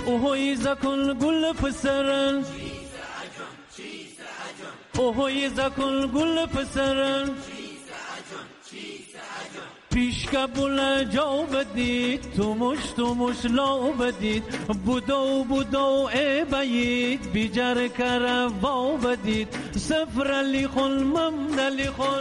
اوهوی زکل گل پسرن اوهوی زکل گل پسرن پیش قبول جا بدید تومش لا بدید بودو ای بید بیجر کروا بدید سفر علی خل ممدلی خل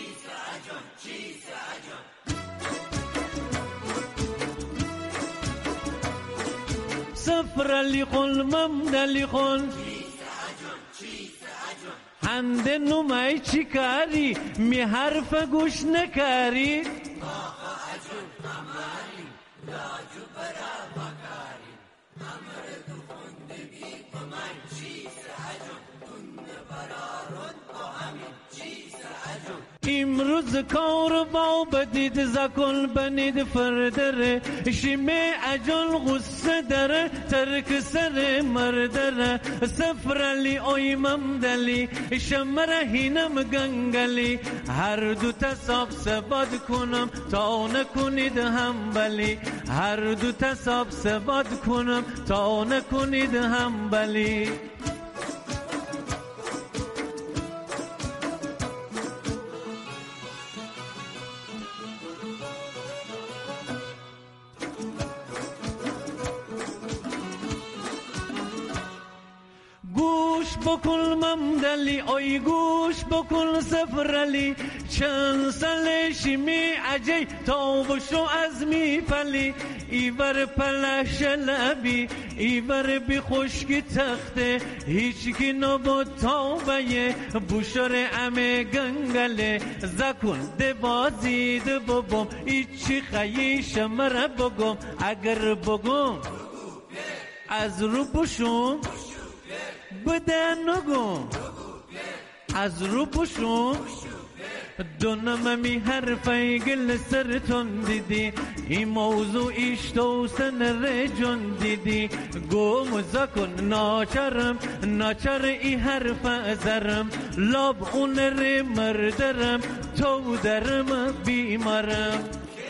سفر علی خل ممدلی خل هنده نمای چی کاری می حرف گوش نکاری امروز کار با بدید زکل بنید فردره شیمه عجل غصه داره ترک سر مردره سفر علی اوی ممدلی شمره هینم گنگلی هر دو تصاب سباد کنم تا نکنید همبلی هر دو تصاب سباد کنم تا نکنید همبلی گوش بکن ممدلی اوی گوش بکن سفر علی چند سال شیمی عجی تا بشو از می پلی ایور پلش لبی ایور بی خشکی تخته هیچ کی نبود تا بیه بوشار امه گنگله زکن ده بازید ببم ایچی خیش مره بگم اگر بگم از رو بشم بده نگم از رو بشم دونم می حرفای گل سرتون دیدی این موضوع ایشتو سن رجون دیدی گم زکن ناچر ای حرف ازرم لاب اون ری مردرم تو درم بیمارم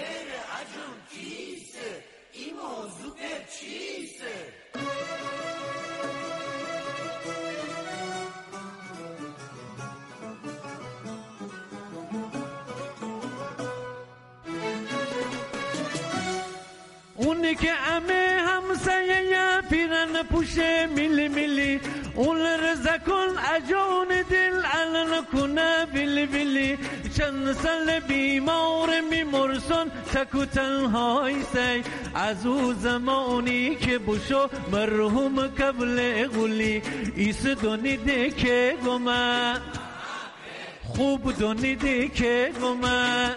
اونی که امه همسایه پیرن پوشه میلی میلی اون رزا کن اجون دل الان کنه بیلی بیلی چند سال بیمار میمرسون تکو تنهایی سی از او زمانی که بشو مرحوم قبل غلی ایس دونیده که گمه خوب دونیده که گمه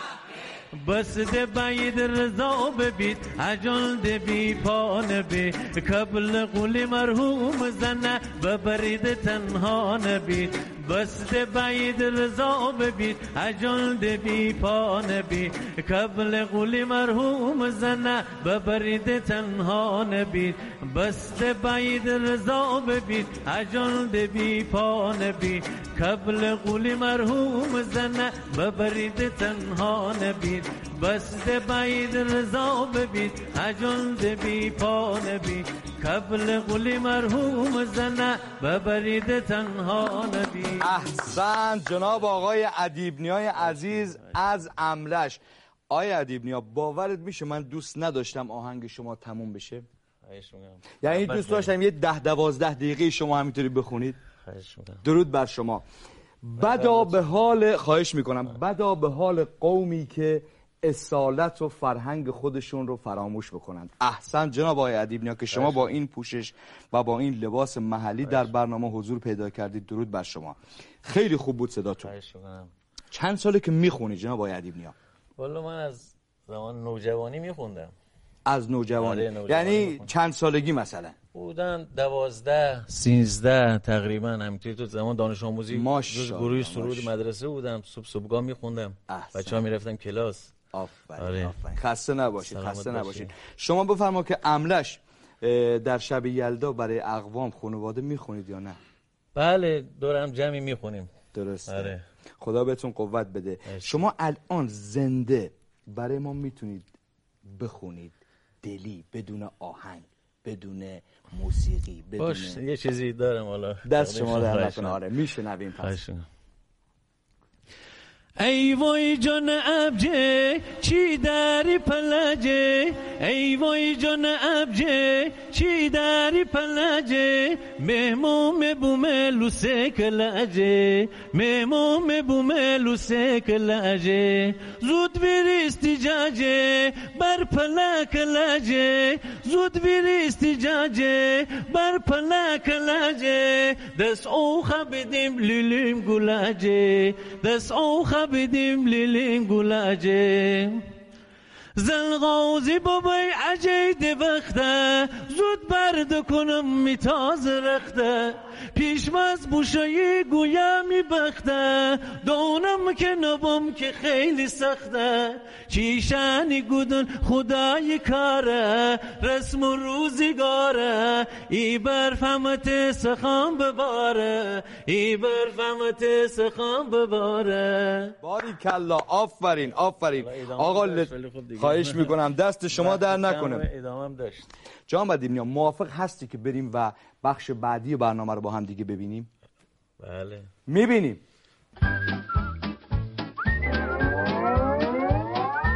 بس ده باید رضا ببید عجل ده بی پا بی قبل قولی مرحوم زنه ببرید تنها نبید بس ده باید رضا ببید عجل ده بی پا بی قبل قولی مرحوم زنه ببرید تنها نبید بس ده باید رضا ببید عجل ده بی پا بی قبل قولی مرحوم زنه ببرید تنها نبید بس ده باید رضا ببید عجل ده بی پا نبید قبل قولی مرحوم زنه ببرید تنها نبید. احسن جناب آقای ادیبنیای عزیز از املش. آقای ادیبنیا باورت میشه من دوست نداشتم آهنگ شما تموم بشه؟ یعنی دوست داشتم یه 10-12 دقیقه شما همینطوری بخونید. درود بر شما. بدا به حال خواهش میکنم بدا به حال قومی که اصالت و فرهنگ خودشون رو فراموش بکنند. احسن جناب آقای ادیبنیا که شما با این پوشش و با این لباس محلی در برنامه حضور پیدا کردید. درود بر شما. خیلی خوب بود صداتون. چند ساله که میخونی جناب آقای ادیبنیا؟ والا من از زمان نوجوانی میخوندم. از نوجوانی؟ یعنی چند سالگی مثلا؟ بودم 12-13 تقریبا همینطوری تو زمان دانش آموزی جز گروه سرود مدرسه بودم. صبحگاه میخوندم. بچه‌ها میرفتن کلاس. آفرین. خسته نباشید. شما بفرما که املش در شب یلدا برای اقوام خانواده میخونید یا نه؟ بله دورم جمعی میخونیم. درسته. خدا بهتون قوت بده. شما الان زنده برای ما میتونید بخونید دلی بدون آهنگ بدون موسیقی بدون باش یه چیزی دارم حالا دست شما در نکنه. آره میشنویم پس. ای وای جان ابجه چی داری پلجه، ای وای جان ابجه چی داری پلجه، مهموم بومه لوسه کلجه، مهموم بومه لوسه کلجه، زود بیریستی جاجه بر پلک لجه، زود بیریستی جاجه بر پلک لجه، دست او خبیدیم لیلیم گلجه، دست او بدیم لیلیم گلاجه، زلغوزی بابای عجید وقته، زود برد کنم میتاز رخته، پیشماز بوشایی گویا میبخته، دونم که نبم که خیلی سخته، چیشانی گودن خدای کاره، رسم و روزگاره، ای برفهمت سخان بباره، ای برفهمت سخان بباره. باری کلا، آفرین آفرین آقا. خواهش میکنم دست شما در نکنه. ادامه داشت. جان ادیب موافق هستی که بریم و بخش بعدی برنامه رو با هم دیگه ببینیم؟ بله میبینیم.